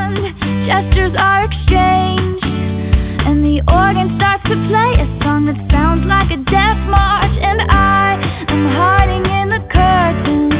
hand, gestures are exchanged, and the organ starts to play a song that sounds like a death march. And I am hiding in the curtains,